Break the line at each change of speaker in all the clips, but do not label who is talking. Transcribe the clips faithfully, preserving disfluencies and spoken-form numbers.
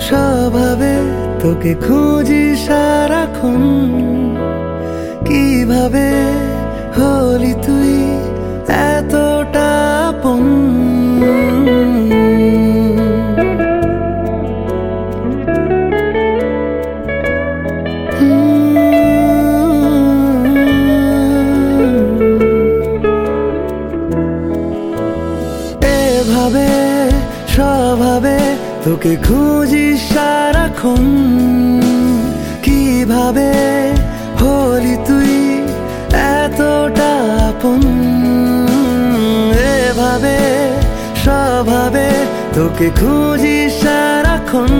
স্বভাবে তোকে খুঁজি সারাক্ষণ, কিভাবে হলি তুই এতটা আপন। এভাবে স্বভাবে তোকে খুঁজি সারাক্ষণ, কিভাবে হলি তুই এতটা আপন। এভাবে স্বভাবে তোকে খুঁজি সারাক্ষণ,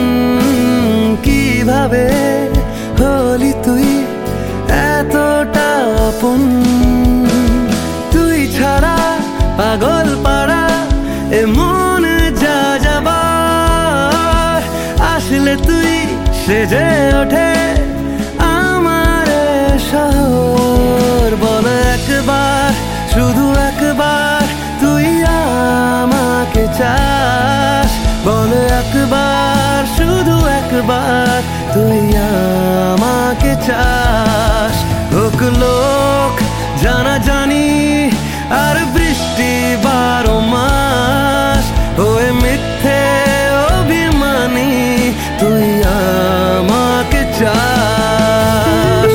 কিভাবে হলি তুই এতটা আপন। তুই ছাড়া পাগল পাড়া এমন যা যাবার, আসলে তুই সেজে ওঠে আমার শহর। বল একবার, শুধু একবার তুই আমাকে চাস। বল একবার, শুধু একবার তুই আমাকে চাস। হোক লোক জানা জানি আর বৃষ্টি বারো মাস, হয়ে মিথ্যে অভিমানী তুই আমাকে চাস।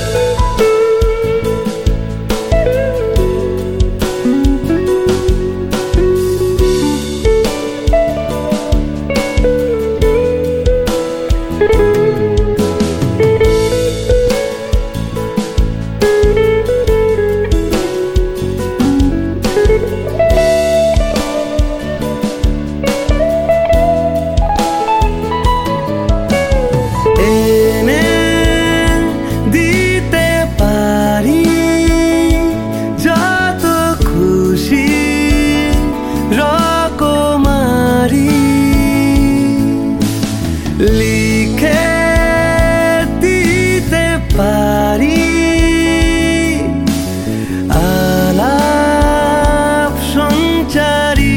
লিখে দিতে পারি আলাপ সঞ্চারী।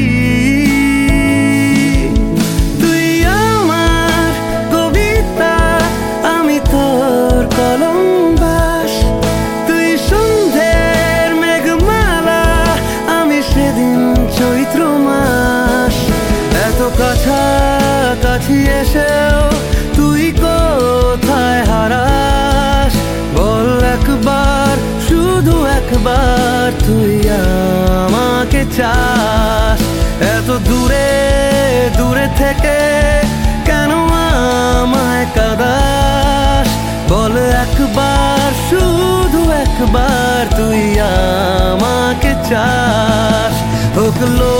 তুই আমার কবিতা, আমি তোর কলম বাস। তুই সন্ধ্যের মেঘমালা, আমি সেদিন চৈত্র মাস। এত কাছাকাছি এসেও তুই কোথায় হারাস? বল একবার, শুধু একবার তুই আমাকে চাস। এত দূরে দূরে থেকে কেন আমায় কাঁদাস? বল একবার, শুধু একবার তুই আমাকে চাস। হোক